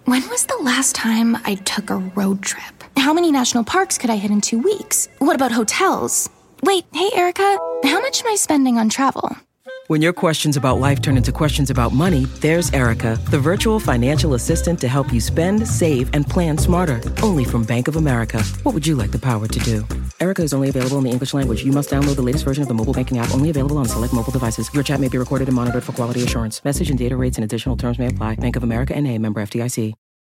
When was the last time I took a road trip? How many national parks could I hit in 2 weeks? What about hotels? Wait, hey, Erica, how much am I spending on travel? When your questions about life turn into questions about money, there's Erica, the virtual financial assistant to help you spend, save, and plan smarter. Only from Bank of America. What would you like the power to do? Erica is only available in the English language. You must download the latest version of the mobile banking app, only available on select mobile devices. Your chat may be recorded and monitored for quality assurance. Message and data rates and additional terms may apply. Bank of America N.A., member FDIC.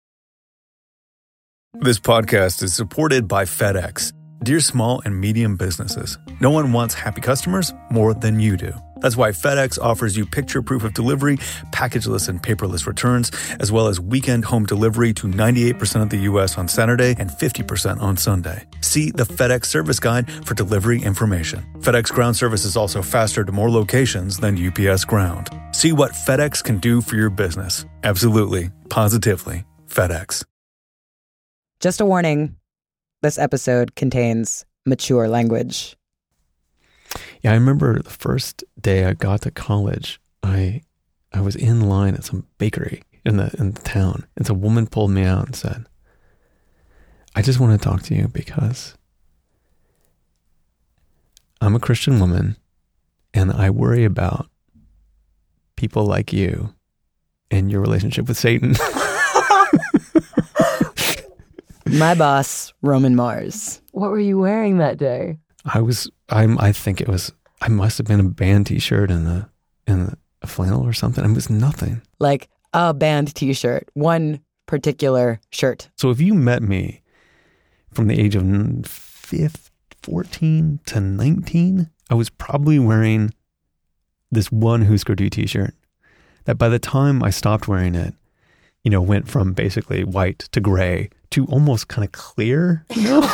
This podcast is supported by FedEx. Dear small and medium businesses, no one wants happy customers more than you do. That's why FedEx offers you picture proof of delivery, packageless and paperless returns, as well as weekend home delivery to 98% of the U.S. on Saturday and 50% on Sunday. See the FedEx service guide for delivery information. FedEx Ground service is also faster to more locations than UPS Ground. See what FedEx can do for your business. Absolutely, positively, FedEx. Just a warning, this episode contains mature language. Yeah, I remember the first day I got to college, I was in line at some bakery in the town, and some woman pulled me out and said, "I just want to talk to you because I'm a Christian woman and I worry about people like you and your relationship with Satan." My boss, Roman Mars. What were you wearing that day? I must have been a band t-shirt and a flannel or something. It was nothing. Like a band t-shirt, one particular shirt. So if you met me from the age of 14 to 19, I was probably wearing this one Husker Du t-shirt that by the time I stopped wearing it, went from basically white to gray to almost kind of clear.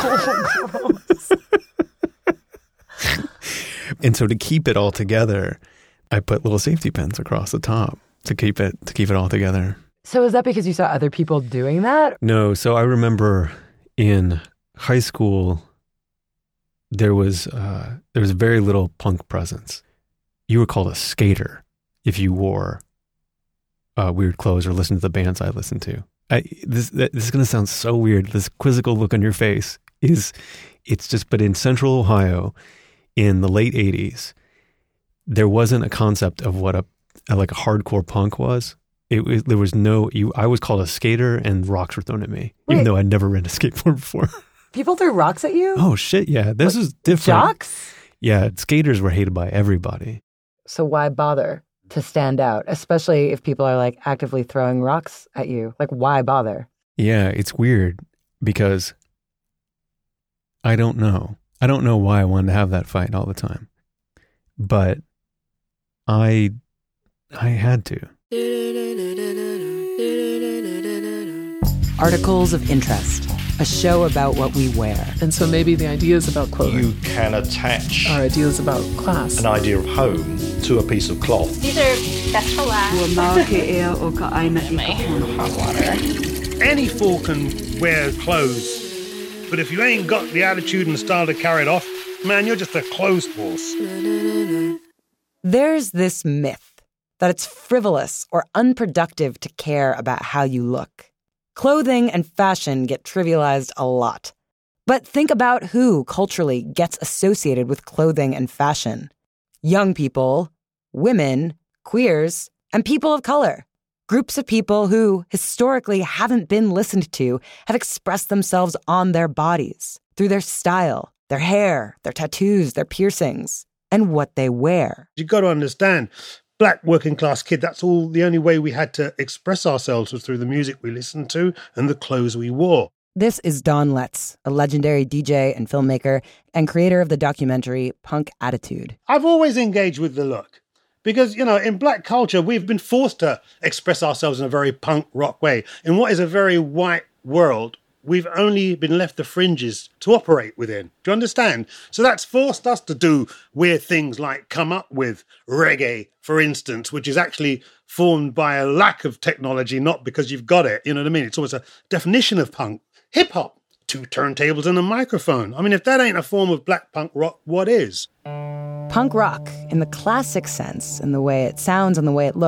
And so to keep it all together, I put little safety pins across the top to keep it all together. So is that because you saw other people doing that? No. So I remember in high school, there was very little punk presence. You were called a skater if you wore weird clothes or listened to the bands I listened to. This is going to sound so weird. This quizzical look on your face but in Central Ohio in the late 80s, there wasn't a concept of what a hardcore punk was. There was I was called a skater and rocks were thrown at me, even though I'd never ridden a skateboard before. People threw rocks at you? Oh shit, yeah. This is different. Jocks? Yeah, skaters were hated by everybody. So why bother to stand out, especially if people are actively throwing rocks at you? Why bother? Yeah, it's weird because I don't know. I don't know why I wanted to have that fight all the time. But I had to. Articles of Interest, a show about what we wear. And so maybe the ideas about clothing. You can attach our ideas about class. An idea of home to a piece of cloth. These are best for last. Hot water. Any fool can wear clothes, but if you ain't got the attitude and style to carry it off, man, you're just a clothes horse. There's this myth that it's frivolous or unproductive to care about how you look. Clothing and fashion get trivialized a lot. But think about who culturally gets associated with clothing and fashion. Young people, women, queers, and people of color. Groups of people who, historically, haven't been listened to have expressed themselves on their bodies, through their style, their hair, their tattoos, their piercings, and what they wear. You've got to understand, black working class kid, that's all the only way we had to express ourselves was through the music we listened to and the clothes we wore. This is Don Letts, a legendary DJ and filmmaker and creator of the documentary Punk Attitude. I've always engaged with the look because, in black culture, we've been forced to express ourselves in a very punk rock way. In what is a very white world, we've only been left the fringes to operate within. Do you understand? So that's forced us to do weird things like come up with reggae, for instance, which is actually formed by a lack of technology, not because you've got it. You know what I mean? It's almost a definition of punk. Hip-hop, 2 turntables and a microphone. I mean, if that ain't a form of black punk rock, what is? Punk rock, in the classic sense, in the way it sounds and the way it looks,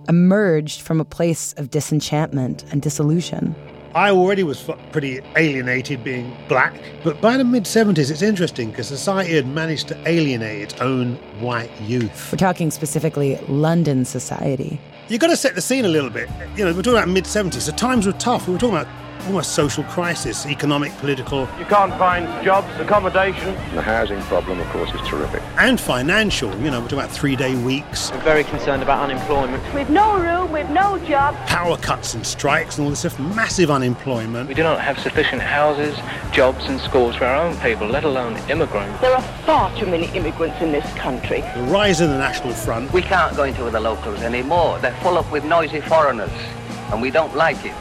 emerged from a place of disenchantment and disillusion. I already was pretty alienated being black, but by the mid-70s it's interesting because society had managed to alienate its own white youth. We're talking specifically London society. You've got to set the scene a little bit. We're talking about mid-70s, so times were tough. We were talking about almost social crisis, economic, political. You can't find jobs, accommodation. The housing problem, of course, is terrific. And financial. We're talking about 3-day weeks. We're very concerned about unemployment. We've no room, we've no job. Power cuts and strikes and all this stuff. Massive unemployment. We do not have sufficient houses, jobs and schools for our own people, let alone immigrants. There are far too many immigrants in this country. The rise of the National Front. We can't go into the locals anymore. They're full up with noisy foreigners, and we don't like it.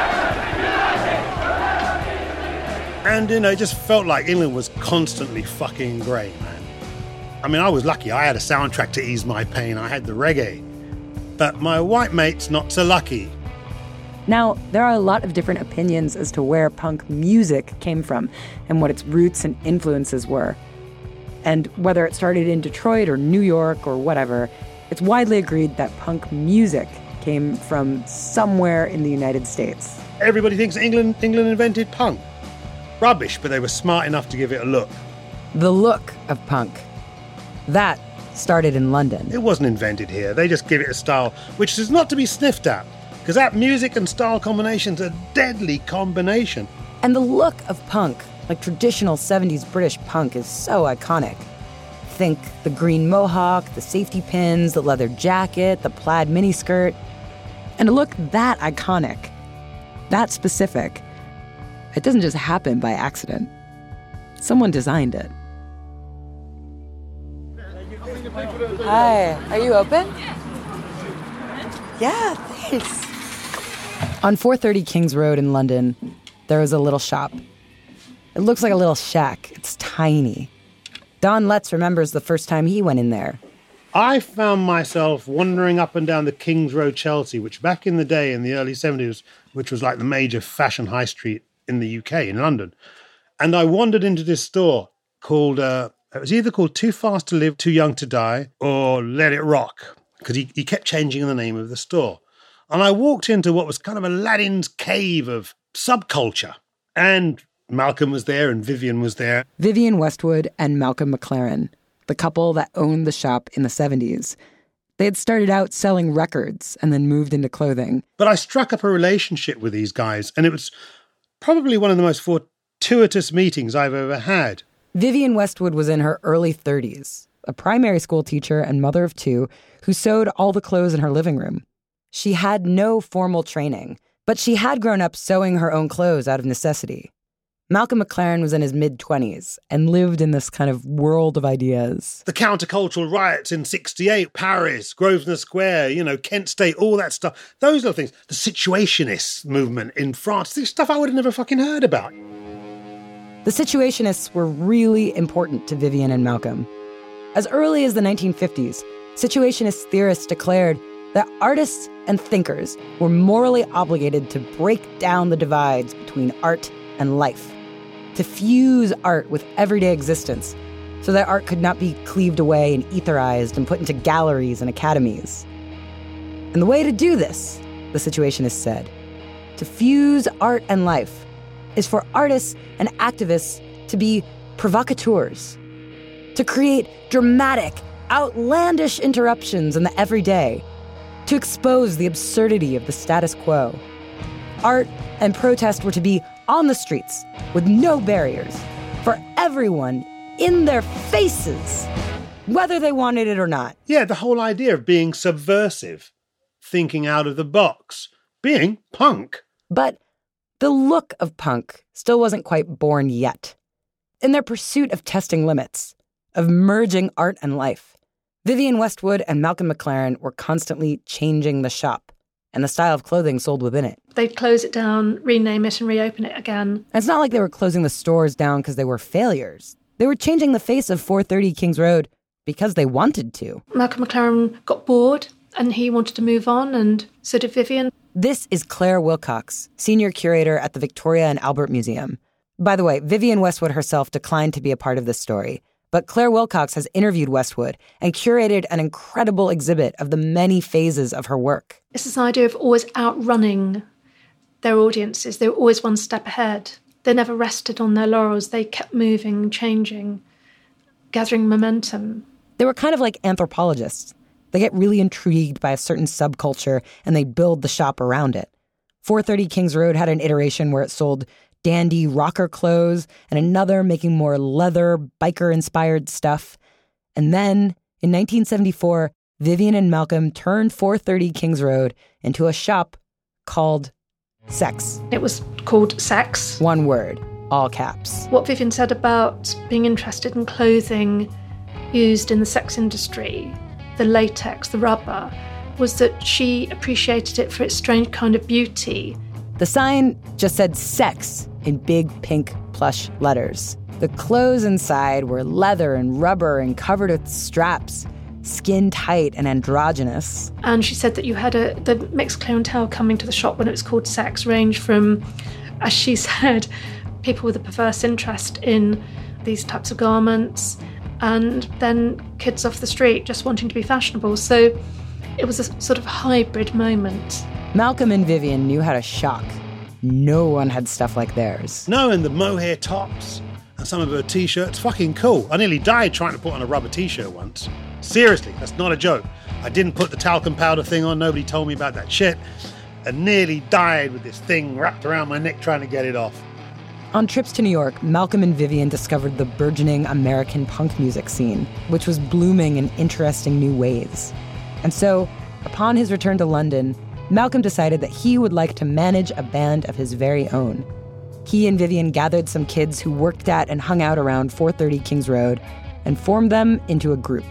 And, it just felt like England was constantly fucking grey, man. I mean, I was lucky. I had a soundtrack to ease my pain. I had the reggae. But my white mates, not so lucky. Now, there are a lot of different opinions as to where punk music came from and what its roots and influences were. And whether it started in Detroit or New York or whatever, it's widely agreed that punk music came from somewhere in the United States. Everybody thinks England invented punk. Rubbish, but they were smart enough to give it a look. The look of punk. That started in London. It wasn't invented here. They just give it a style, which is not to be sniffed at, because that music and style combination's a deadly combination. And the look of punk, like traditional 70s British punk, is so iconic. Think the green mohawk, the safety pins, the leather jacket, the plaid miniskirt. And a look that iconic, that specific, it doesn't just happen by accident. Someone designed it. Hi, are you open? Yeah, thanks. On 430 Kings Road in London, there was a little shop. It looks like a little shack. It's tiny. Don Letts remembers the first time he went in there. I found myself wandering up and down the Kings Road, Chelsea, which back in the day, in the early 70s, which was like the major fashion high street in the UK, in London. And I wandered into this store called, it was either called Too Fast to Live, Too Young to Die, or Let It Rock, because he kept changing the name of the store. And I walked into what was kind of Aladdin's cave of subculture. And Malcolm was there and Vivienne was there. Vivienne Westwood and Malcolm McLaren, the couple that owned the shop in the 70s. They had started out selling records and then moved into clothing. But I struck up a relationship with these guys, and it was probably one of the most fortuitous meetings I've ever had. Vivienne Westwood was in her early 30s, a primary school teacher and mother of two who sewed all the clothes in her living room. She had no formal training, but she had grown up sewing her own clothes out of necessity. Malcolm McLaren was in his mid-20s and lived in this kind of world of ideas. The countercultural riots in 68, Paris, Grosvenor Square, Kent State, all that stuff. Those are things. The Situationists movement in France, this stuff I would have never fucking heard about. The Situationists were really important to Vivienne and Malcolm. As early as the 1950s, Situationist theorists declared that artists and thinkers were morally obligated to break down the divides between art and life, to fuse art with everyday existence so that art could not be cleaved away and etherized and put into galleries and academies. And the way to do this, the Situationists said, to fuse art and life, is for artists and activists to be provocateurs, to create dramatic, outlandish interruptions in the everyday, to expose the absurdity of the status quo. Art and protest were to be on the streets with no barriers for everyone in their faces, whether they wanted it or not. Yeah, the whole idea of being subversive, thinking out of the box, being punk. But the look of punk still wasn't quite born yet. In their pursuit of testing limits, of merging art and life, Vivienne Westwood and Malcolm McLaren were constantly changing the shop and the style of clothing sold within it. They'd close it down, rename it, and reopen it again. And it's not like they were closing the stores down because they were failures. They were changing the face of 430 Kings Road because they wanted to. Malcolm McLaren got bored and he wanted to move on, and so did Vivienne. This is Claire Wilcox, senior curator at the Victoria and Albert Museum. By the way, Vivienne Westwood herself declined to be a part of this story, But Claire Wilcox has interviewed Westwood and curated an incredible exhibit of the many phases of her work. It's this idea of always outrunning their audiences. They were always one step ahead. They never rested on their laurels. They kept moving, changing, gathering momentum. They were kind of like anthropologists. They get really intrigued by a certain subculture and they build the shop around it. 430 Kings Road had an iteration where it sold dandy rocker clothes and another making more leather, biker-inspired stuff. And then, in 1974, Vivian and Malcolm turned 430 Kings Road into a shop called Sex. It was called Sex. One word, all caps. What Vivian said about being interested in clothing used in the sex industry, the latex, the rubber, was that she appreciated it for its strange kind of beauty. The sign just said sex in big pink plush letters. The clothes inside were leather and rubber and covered with straps, skin tight and androgynous. And she said that you had the mixed clientele coming to the shop when it was called Sex range from, as she said, people with a perverse interest in these types of garments, and then kids off the street just wanting to be fashionable. So it was a sort of hybrid moment. Malcolm and Vivian knew how to shock. No one had stuff like theirs. No, and the mohair tops and some of her T-shirts, fucking cool. I nearly died trying to put on a rubber T-shirt once. Seriously, that's not a joke. I didn't put the talcum powder thing on, nobody told me about that shit, and nearly died with this thing wrapped around my neck trying to get it off. On trips to New York, Malcolm and Vivian discovered the burgeoning American punk music scene, which was blooming in interesting new ways. And so, upon his return to London, Malcolm decided that he would like to manage a band of his very own. He and Vivian gathered some kids who worked at and hung out around 430 Kings Road and formed them into a group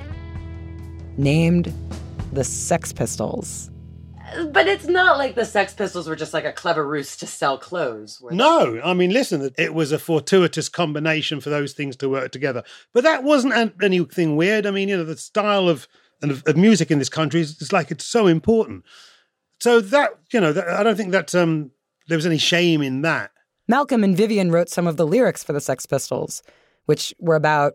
named the Sex Pistols. But it's not like the Sex Pistols were just like a clever ruse to sell clothes. No, I mean, listen, it was a fortuitous combination for those things to work together. But that wasn't anything weird. I mean, the style of music in this country is like, it's so important. So that, I don't think that there was any shame in that. Malcolm and Vivian wrote some of the lyrics for the Sex Pistols, which were about,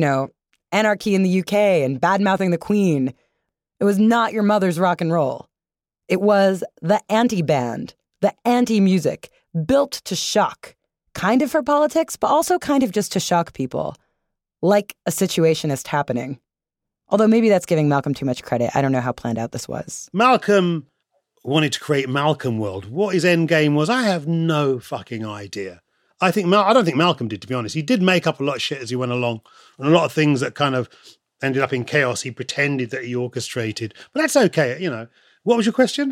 anarchy in the UK and bad-mouthing the Queen. It was not your mother's rock and roll. It was the anti-band, the anti-music, built to shock. Kind of for politics, but also kind of just to shock people. Like a situationist happening. Although maybe that's giving Malcolm too much credit. I don't know how planned out this was. Malcolm wanted to create Malcolm World. What his end game was, I have no fucking idea. I don't think Malcolm did, to be honest. He did make up a lot of shit as he went along, and a lot of things that kind of ended up in chaos. He pretended that he orchestrated, but that's okay. What was your question?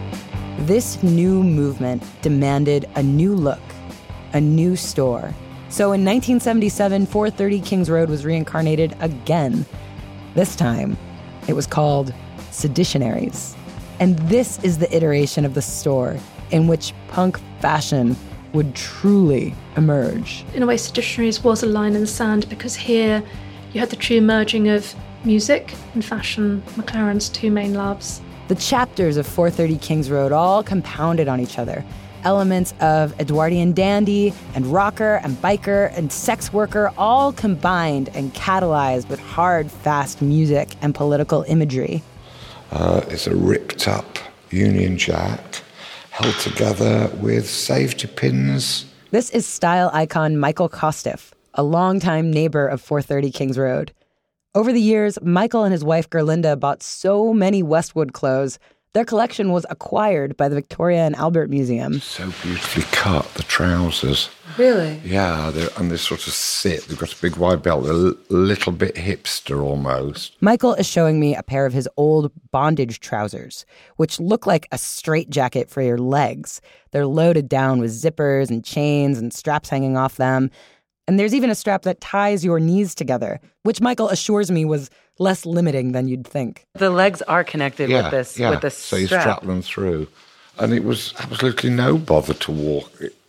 This new movement demanded a new look, a new store. So in 1977, 430 Kings Road was reincarnated again. This time, it was called Seditionaries. And this is the iteration of the store in which punk fashion would truly emerge. In a way, Seditionaries was a line in the sand because here you had the true merging of music and fashion, McLaren's two main loves. The chapters of 430 Kings Road all compounded on each other. Elements of Edwardian dandy and rocker and biker and sex worker all combined and catalyzed with hard, fast music and political imagery. It's a ripped up Union Jack held together with safety pins. This is style icon Michael Kostiff, a longtime neighbor of 430 Kings Road. Over the years, Michael and his wife Gerlinda bought so many Westwood clothes, their collection was acquired by the Victoria and Albert Museum. So beautifully cut, the trousers. Really? Yeah, and they sort of sit. They've got a big wide belt. They're a little bit hipster almost. Michael is showing me a pair of his old bondage trousers, which look like a straitjacket for your legs. They're loaded down with zippers and chains and straps hanging off them. And there's even a strap that ties your knees together, which Michael assures me was less limiting than you'd think. The legs are connected with this strap. So you strap them through. And it was absolutely no bother to walk.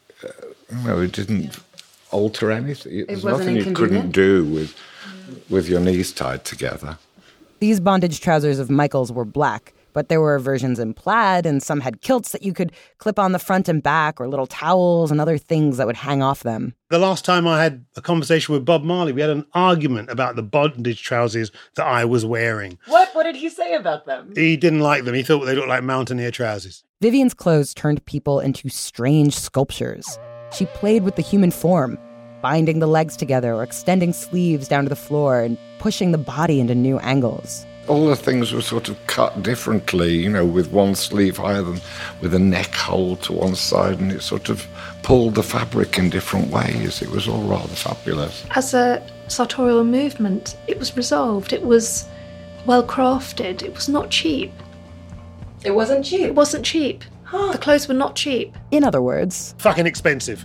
It didn't alter anything. There's nothing you couldn't do with your knees tied together. These bondage trousers of Michael's were black, But there were versions in plaid, and some had kilts that you could clip on the front and back, or little towels and other things that would hang off them. The last time I had a conversation with Bob Marley, we had an argument about the bondage trousers that I was wearing. What did he say about them? He didn't like them. He thought they looked like mountaineer trousers. Vivian's clothes turned people into strange sculptures. She played with the human form, binding the legs together or extending sleeves down to the floor and pushing the body into new angles. All the things were sort of cut differently, with one sleeve higher than with a neck hole to one side, and it sort of pulled the fabric in different ways. It was all rather fabulous. As a sartorial movement, it was resolved. It was well crafted. It was not cheap. It wasn't cheap? It wasn't cheap. Huh. The clothes were not cheap. In other words... fucking expensive.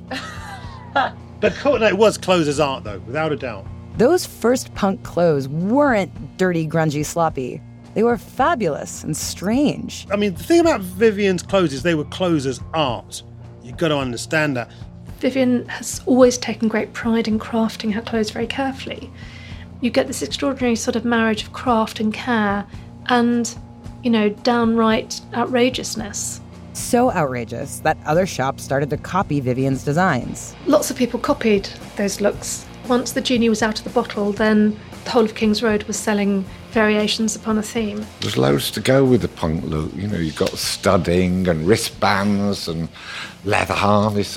But it was clothes as art, though, without a doubt. Those first punk clothes weren't dirty, grungy, sloppy. They were fabulous and strange. I mean, the thing about Vivian's clothes is they were clothes as art. You've got to understand that. Vivian has always taken great pride in crafting her clothes very carefully. You get this extraordinary sort of marriage of craft and care and, downright outrageousness. So outrageous that other shops started to copy Vivian's designs. Lots of people copied those looks. Once the genie was out of the bottle, then the whole of King's Road was selling variations upon a theme. There's loads to go with the punk look. You've got studding and wristbands and leather harness,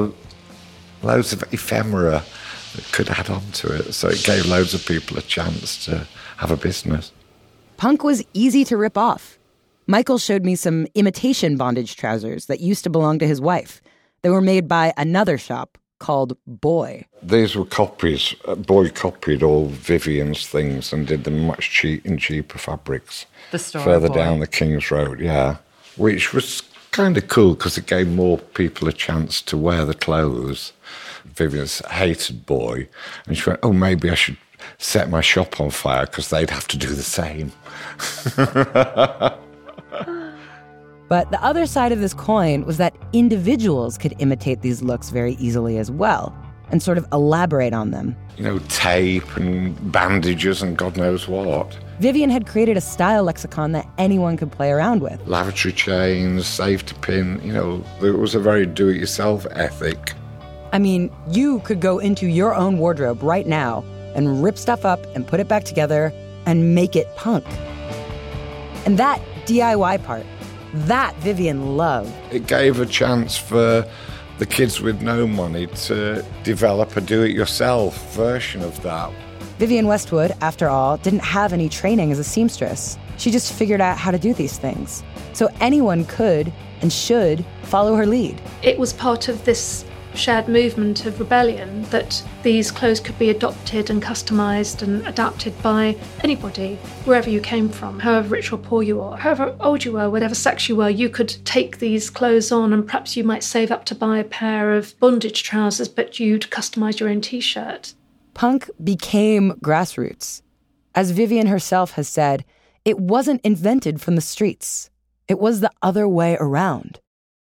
loads of ephemera that could add on to it. So it gave loads of people a chance to have a business. Punk was easy to rip off. Michael showed me some imitation bondage trousers that used to belong to his wife. They were made by another shop called Boy. These were copies. Boy copied all Vivian's things and did them much cheaper fabrics. The store further Boy. Down the King's Road, yeah. Which was kind of cool because it gave more people a chance to wear the clothes. Vivian's hated Boy, and she went, maybe I should set my shop on fire because they'd have to do the same. But the other side of this coin was that individuals could imitate these looks very easily as well and sort of elaborate on them. Tape and bandages and God knows what. Vivian had created a style lexicon that anyone could play around with. Lavatory chains, safety pin, it was a very do-it-yourself ethic. I mean, you could go into your own wardrobe right now and rip stuff up and put it back together and make it punk. And that DIY part, that Vivian loved. It gave a chance for the kids with no money to develop a do-it-yourself version of that. Vivian Westwood, after all, didn't have any training as a seamstress. She just figured out how to do these things. So anyone could and should follow her lead. It was part of this shared movement of rebellion that these clothes could be adopted and customised and adapted by anybody, wherever you came from, however rich or poor you are, however old you were, whatever sex you were, you could take these clothes on and perhaps you might save up to buy a pair of bondage trousers, but you'd customise your own t-shirt. Punk became grassroots. As Vivian herself has said, it wasn't invented from the streets. It was the other way around.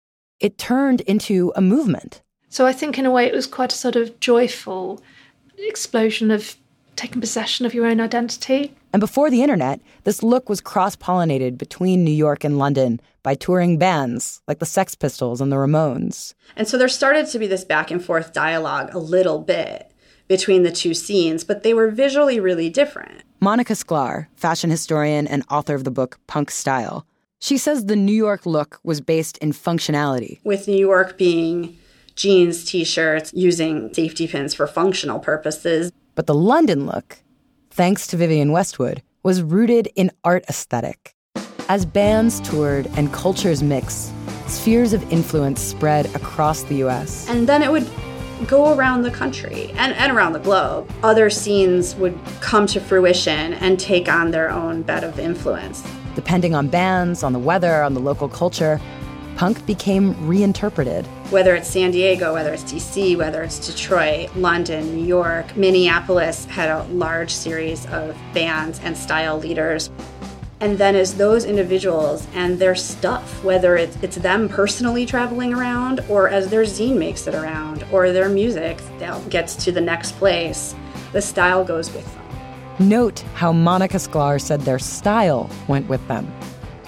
It turned into a movement. So I think in a way it was quite a sort of joyful explosion of taking possession of your own identity. And before the internet, this look was cross-pollinated between New York and London by touring bands like the Sex Pistols and the Ramones. And so there started to be this back and forth dialogue a little bit between the two scenes, but they were visually really different. Monica Sklar, fashion historian and author of the book Punk Style, she says the New York look was based in functionality. With New York being jeans, t-shirts, using safety pins for functional purposes. But the London look, thanks to Vivian Westwood, was rooted in art aesthetic. As bands toured and cultures mixed, spheres of influence spread across the U.S. And then it would go around the country and around the globe. Other scenes would come to fruition and take on their own bed of influence. Depending on bands, on the weather, on the local culture, punk became reinterpreted. Whether it's San Diego, whether it's DC, whether it's Detroit, London, New York, Minneapolis had a large series of bands and style leaders. And then as those individuals and their stuff, whether it's them personally traveling around or as their zine makes it around or their music that gets to the next place, the style goes with them. Note how Monica Sklar said their style went with them.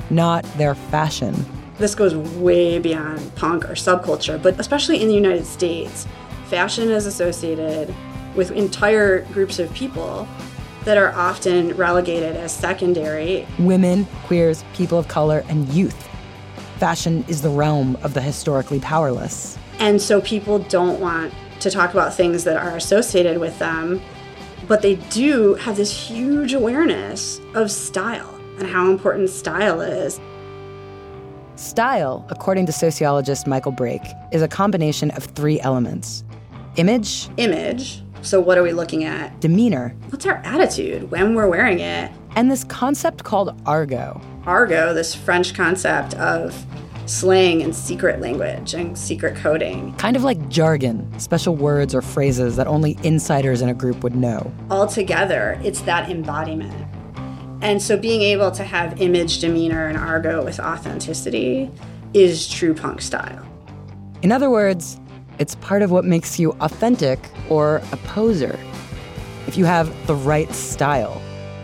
not their fashion. This goes way beyond punk or subculture, but especially in the United States, fashion is associated with entire groups of people that are often relegated as secondary. Women, queers, people of color, and youth. Fashion is the realm of the historically powerless. And so people don't want to talk about things that are associated with them, but they do have this huge awareness of style and how important style is. Style, according to sociologist Michael Brake, is a combination of three elements. Image. So what are we looking at? Demeanor. What's our attitude when we're wearing it? And this concept called argot. Argot, this French concept of slang and secret language and secret coding. Kind of like jargon, special words or phrases that only insiders in a group would know. Altogether, it's that embodiment. And so being able to have image, demeanor, and argot with authenticity is true punk style. In other words, it's part of what makes you authentic or a poser, if you have the right style.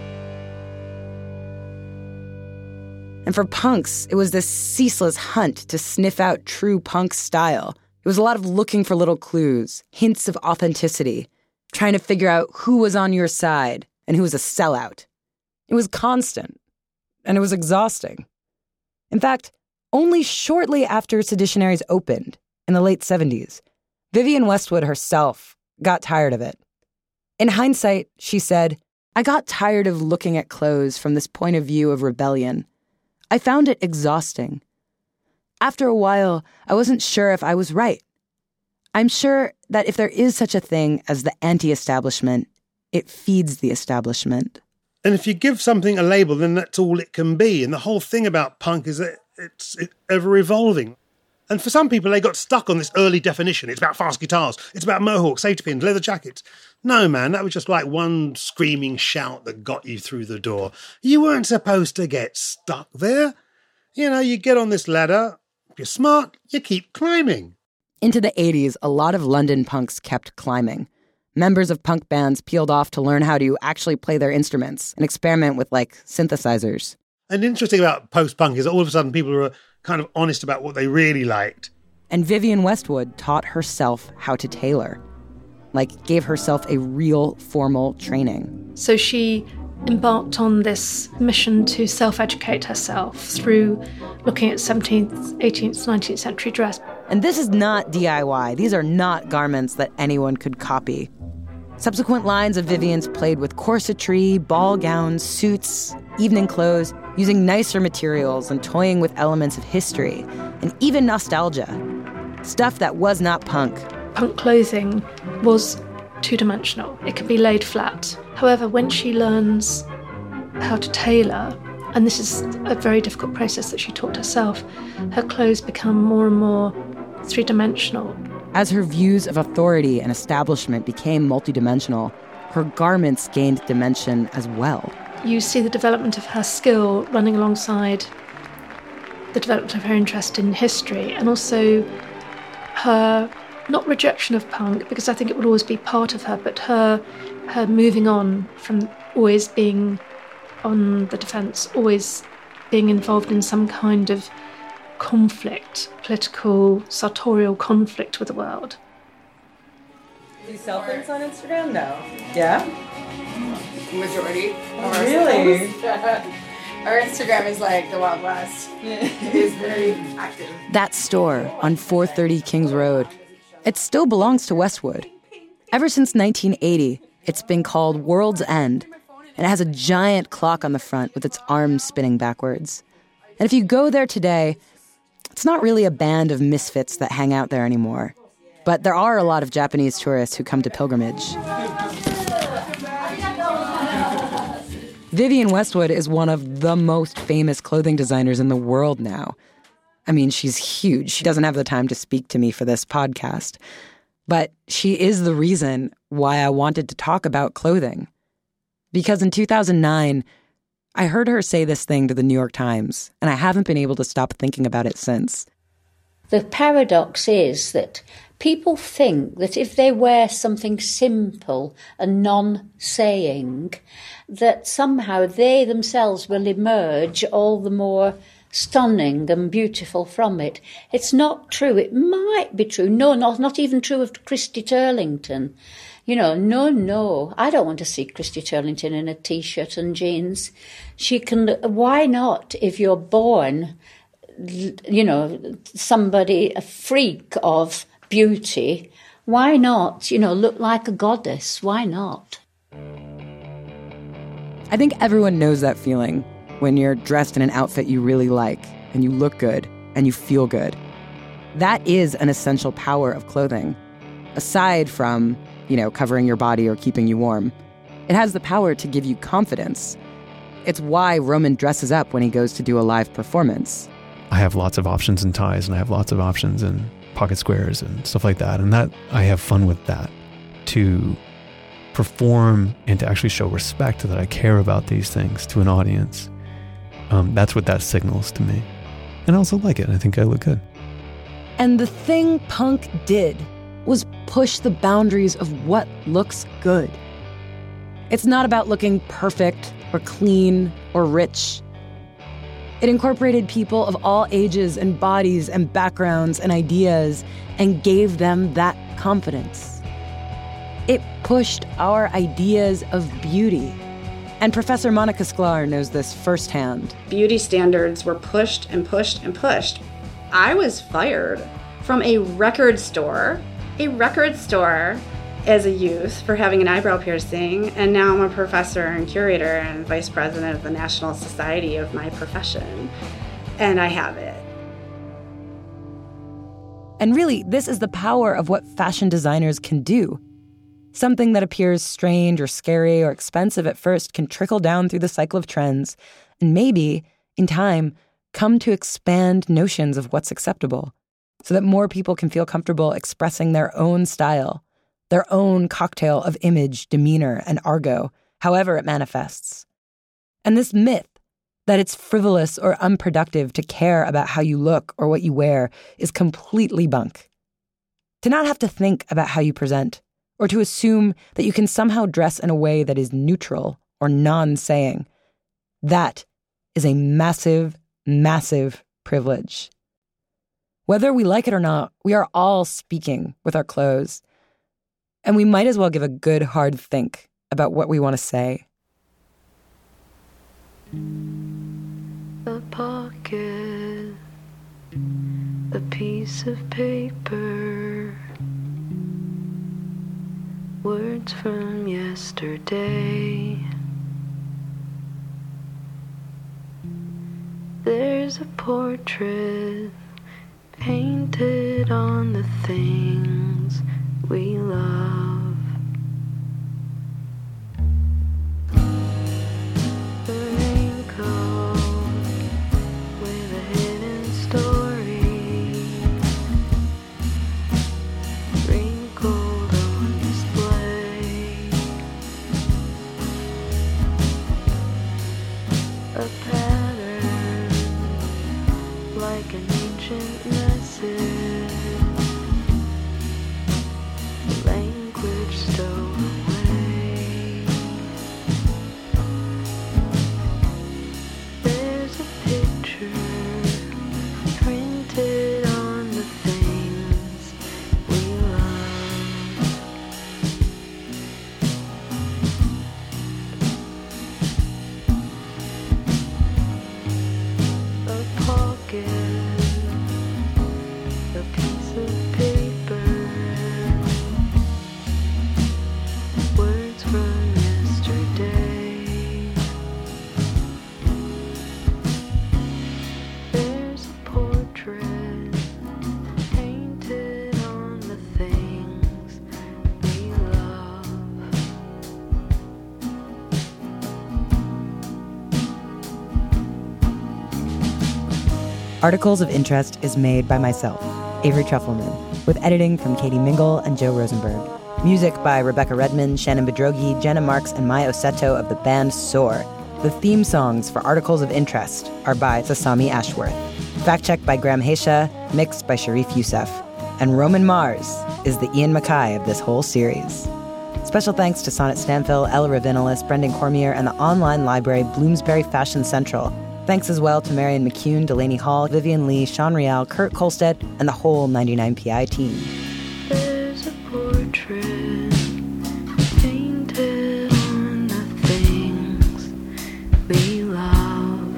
And for punks, it was this ceaseless hunt to sniff out true punk style. It was a lot of looking for little clues, hints of authenticity, trying to figure out who was on your side and who was a sellout. It was constant, and it was exhausting. In fact, only shortly after Seditionaries opened, in the late 70s, Vivienne Westwood herself got tired of it. In hindsight, she said, "I got tired of looking at clothes from this point of view of rebellion. I found it exhausting. After a while, I wasn't sure if I was right. I'm sure that if there is such a thing as the anti-establishment, it feeds the establishment." And if you give something a label, then that's all it can be. And the whole thing about punk is that it's ever-evolving. And for some people, they got stuck on this early definition. It's about fast guitars. It's about mohawks, safety pins, leather jackets. No, man, that was just like one screaming shout that got you through the door. You weren't supposed to get stuck there. You know, you get on this ladder. If you're smart, you keep climbing. Into the 80s, a lot of London punks kept climbing. Members of punk bands peeled off to learn how to actually play their instruments and experiment with, synthesizers. And interesting about post-punk is that all of a sudden people are kind of honest about what they really liked. And Vivienne Westwood taught herself how to tailor. Gave herself a real formal training. So she embarked on this mission to self-educate herself through looking at 17th, 18th, 19th century dress. And this is not DIY. These are not garments that anyone could copy. Subsequent lines of Vivienne's played with corsetry, ball gowns, suits, evening clothes, using nicer materials and toying with elements of history, and even nostalgia. Stuff that was not punk. Punk clothing was two-dimensional. It could be laid flat. However, when she learns how to tailor, and this is a very difficult process that she taught herself, her clothes become more and more three-dimensional. As her views of authority and establishment became multidimensional, her garments gained dimension as well. You see the development of her skill running alongside the development of her interest in history, and also her, not rejection of punk, because I think it would always be part of her, but her moving on from always being on the defence, always being involved in some kind of conflict, political, sartorial conflict with the world. Do you sell things on Instagram? No. Yeah? Majority. Oh, really? Our Instagram is like the Wild West. It is very active. That store on 430 Kings Road, it still belongs to Westwood. Ever since 1980, it's been called World's End, and it has a giant clock on the front with its arms spinning backwards. And if you go there today, it's not really a band of misfits that hang out there anymore. But there are a lot of Japanese tourists who come to pilgrimage. Vivienne Westwood is one of the most famous clothing designers in the world now. I mean, she's huge. She doesn't have the time to speak to me for this podcast. But she is the reason why I wanted to talk about clothing. Because in 2009, I heard her say this thing to the New York Times, and I haven't been able to stop thinking about it since. The paradox is that People think that if they wear something simple and non-saying, that somehow they themselves will emerge all the more stunning and beautiful from it. It's not true. It might be true. No, not even true of Christy Turlington. You know, no, I don't want to see Christy Turlington in a T-shirt and jeans. Why not, if you're born, you know, somebody, a freak of beauty, why not, you know, look like a goddess? Why not? I think everyone knows that feeling when you're dressed in an outfit you really like, and you look good, and you feel good. That is an essential power of clothing. Aside from, you know, covering your body or keeping you warm, it has the power to give you confidence. It's why Roman dresses up when he goes to do a live performance. I have lots of options in ties, and I have lots of options in pocket squares and stuff like that. And that I have fun with that, to perform and to actually show respect that I care about these things to an audience. That's what that signals to me. And I also like it. I think I look good. And the thing punk did was push the boundaries of what looks good. It's not about looking perfect or clean or rich. It incorporated people of all ages and bodies and backgrounds and ideas and gave them that confidence. It pushed our ideas of beauty. And Professor Monica Sklar knows this firsthand. Beauty standards were pushed and pushed and pushed. I was fired from a record store as a youth for having an eyebrow piercing, and now I'm a professor and curator and vice president of the National Society of my profession, and I have it. And really, this is the power of what fashion designers can do. Something that appears strange or scary or expensive at first can trickle down through the cycle of trends and maybe, in time, come to expand notions of what's acceptable so that more people can feel comfortable expressing their own style, their own cocktail of image, demeanor, and argot, however it manifests. And this myth that it's frivolous or unproductive to care about how you look or what you wear is completely bunk. To not have to think about how you present, or to assume that you can somehow dress in a way that is neutral or non-saying, that is a massive, massive privilege. Whether we like it or not, we are all speaking with our clothes. And we might as well give a good, hard think about what we want to say. A pocket, a piece of paper, words from yesterday. There's a portrait painted on the things we love. The raincoat with a hidden story, wrinkled on display. A pattern like an ancient message. Articles of Interest is made by myself, Avery Trufelman, with editing from Katie Mingle and Joe Rosenberg. Music by Rebecca Redmond, Shannon Bedrogi, Jenna Marks, and Maya Oseto of the band Soar. The theme songs for Articles of Interest are by Sasami Ashworth. Fact check by Graham Haysha, mixed by Sharif Youssef. And Roman Mars is the Ian MacKaye of this whole series. Special thanks to Sonnet Stanfill, Ella Ravinalis, Brendan Cormier, and the online library Bloomsbury Fashion Central. Thanks as well to Marion McCune, Delaney Hall, Vivian Lee, Sean Rial, Kurt Kolstedt, and the whole 99PI team. There's a portrait painted on the things we love.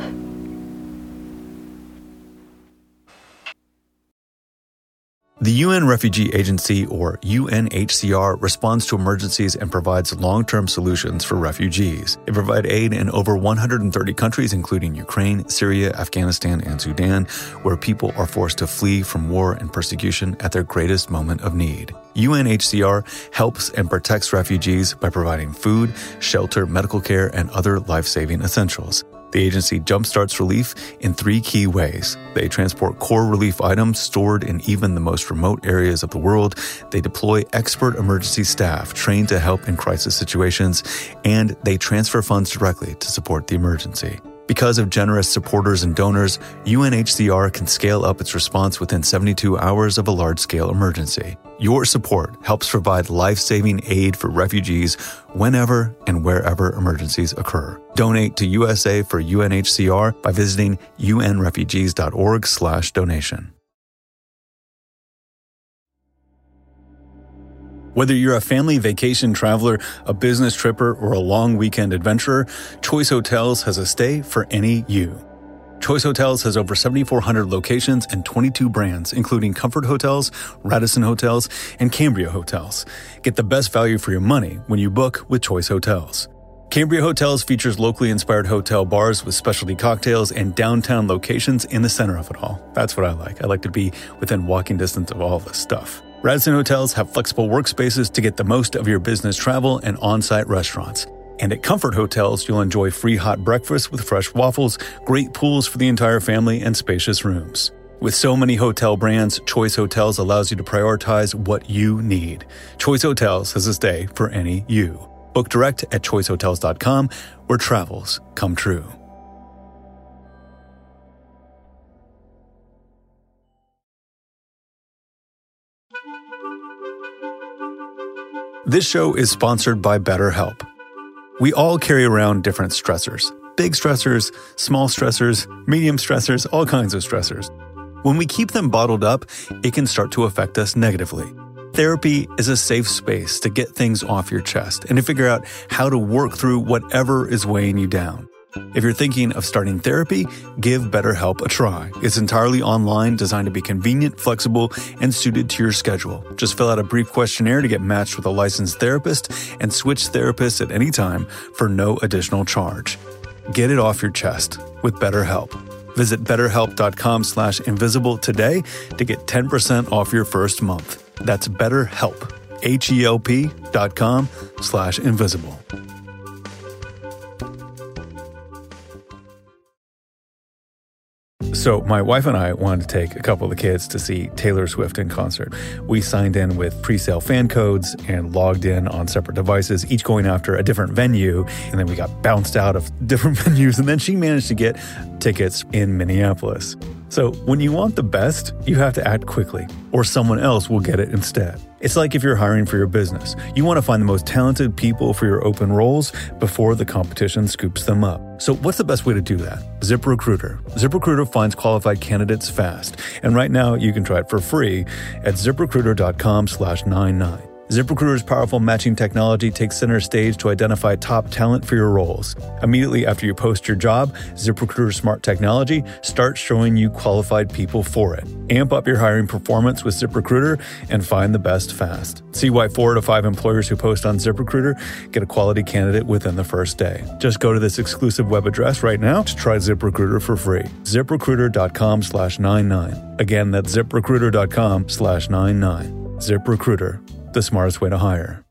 The UN Refugee Agency, or UNHCR, responds to emergencies and provides long-term solutions for refugees. They provide aid in over 130 countries, including Ukraine, Syria, Afghanistan, and Sudan, where people are forced to flee from war and persecution at their greatest moment of need. UNHCR helps and protects refugees by providing food, shelter, medical care, and other life-saving essentials. The agency jumpstarts relief in 3 key ways. They transport core relief items stored in even the most remote areas of the world. They deploy expert emergency staff trained to help in crisis situations, and they transfer funds directly to support the emergency. Because of generous supporters and donors, UNHCR can scale up its response within 72 hours of a large-scale emergency. Your support helps provide life-saving aid for refugees whenever and wherever emergencies occur. Donate to USA for UNHCR by visiting unrefugees.org/donation. Whether you're a family vacation traveler, a business tripper, or a long weekend adventurer, Choice Hotels has a stay for any you. Choice Hotels has over 7,400 locations and 22 brands, including Comfort Hotels, Radisson Hotels, and Cambria Hotels. Get the best value for your money when you book with Choice Hotels. Cambria Hotels features locally inspired hotel bars with specialty cocktails and downtown locations in the center of it all. That's what I like. I like to be within walking distance of all this stuff. Radisson Hotels have flexible workspaces to get the most of your business travel and on-site restaurants. And at Comfort Hotels, you'll enjoy free hot breakfast with fresh waffles, great pools for the entire family, and spacious rooms. With so many hotel brands, Choice Hotels allows you to prioritize what you need. Choice Hotels has a stay for any you. Book direct at choicehotels.com, where travels come true. This show is sponsored by BetterHelp. We all carry around different stressors. Big stressors, small stressors, medium stressors, all kinds of stressors. When we keep them bottled up, it can start to affect us negatively. Therapy is a safe space to get things off your chest and to figure out how to work through whatever is weighing you down. If you're thinking of starting therapy, give BetterHelp a try. It's entirely online, designed to be convenient, flexible, and suited to your schedule. Just fill out a brief questionnaire to get matched with a licensed therapist and switch therapists at any time for no additional charge. Get it off your chest with BetterHelp. Visit BetterHelp.com/invisible today to get 10% off your first month. That's BetterHelp, HELP.com/invisible. So my wife and I wanted to take a couple of the kids to see Taylor Swift in concert. We signed in with pre-sale fan codes and logged in on separate devices, each going after a different venue. And then we got bounced out of different venues. And then she managed to get tickets in Minneapolis. So when you want the best, you have to act quickly, or someone else will get it instead. It's like if you're hiring for your business. You want to find the most talented people for your open roles before the competition scoops them up. So what's the best way to do that? ZipRecruiter. ZipRecruiter finds qualified candidates fast. And right now you can try it for free at ZipRecruiter.com/99. ZipRecruiter's powerful matching technology takes center stage to identify top talent for your roles. Immediately after you post your job, ZipRecruiter's smart technology starts showing you qualified people for it. Amp up your hiring performance with ZipRecruiter and find the best fast. See why 4 out of 5 employers who post on ZipRecruiter get a quality candidate within the first day. Just go to this exclusive web address right now to try ZipRecruiter for free. ZipRecruiter.com/99. Again, that's ZipRecruiter.com/99. ZipRecruiter. The smartest way to hire.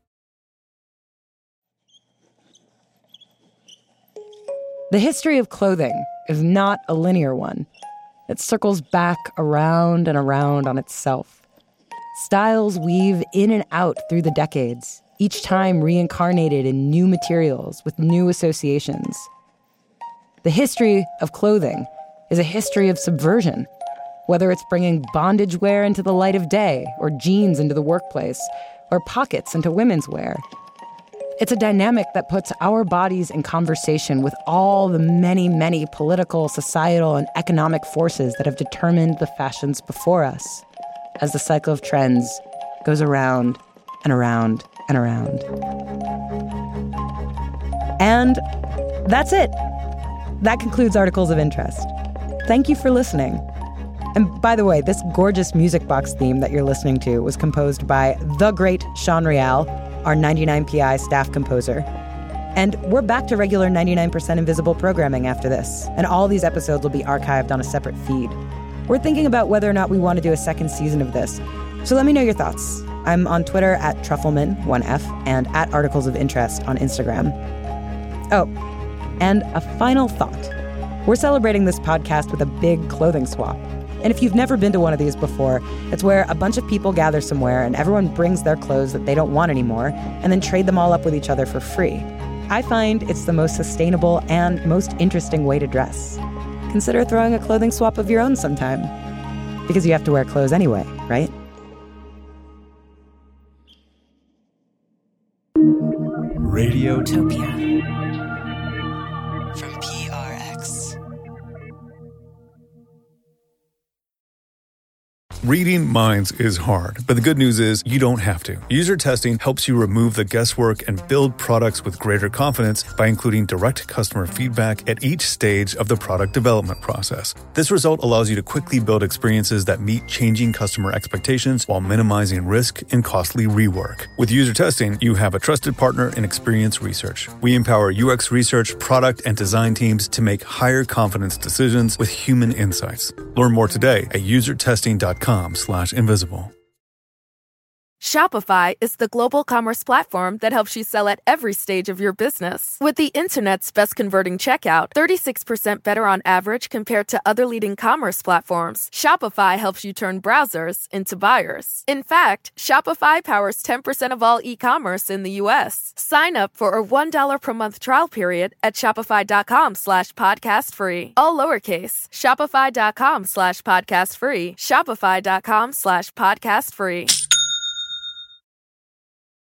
The history of clothing is not a linear one. It circles back around and around on itself. Styles weave in and out through the decades, each time reincarnated in new materials with new associations. The history of clothing is a history of subversion. whether it's bringing bondage wear into the light of day, or jeans into the workplace, or pockets into women's wear. It's a dynamic that puts our bodies in conversation with all the many, many political, societal, and economic forces that have determined the fashions before us, as the cycle of trends goes around and around and around. And that's it. That concludes Articles of Interest. Thank you for listening. And by the way, this gorgeous Music Box theme that you're listening to was composed by the great Sean Real, our 99PI staff composer. And we're back to regular 99% Invisible programming after this, and all these episodes will be archived on a separate feed. We're thinking about whether or not we want to do a second season of this, so let me know your thoughts. I'm on Twitter at Truffleman, 1F, and at Articles of Interest on Instagram. Oh, and a final thought. We're celebrating this podcast with a big clothing swap. And if you've never been to one of these before, it's where a bunch of people gather somewhere and everyone brings their clothes that they don't want anymore and then trade them all up with each other for free. I find it's the most sustainable and most interesting way to dress. Consider throwing a clothing swap of your own sometime. Because you have to wear clothes anyway, right? Radiotopia. From PRX. Reading minds is hard, but the good news is you don't have to. User testing helps you remove the guesswork and build products with greater confidence by including direct customer feedback at each stage of the product development process. This result allows you to quickly build experiences that meet changing customer expectations while minimizing risk and costly rework. With user testing, you have a trusted partner in Experience Research. We empower UX research, product, and design teams to make higher confidence decisions with human insights. Learn more today at usertesting.com/invisible. Shopify is the global commerce platform that helps you sell at every stage of your business. With the internet's best converting checkout, 36% better on average compared to other leading commerce platforms, Shopify helps you turn browsers into buyers. In fact, Shopify powers 10% of all e-commerce in the U.S. Sign up for a $1 per month trial period at shopify.com/podcast free. All lowercase, shopify.com/podcast free, shopify.com/podcast free.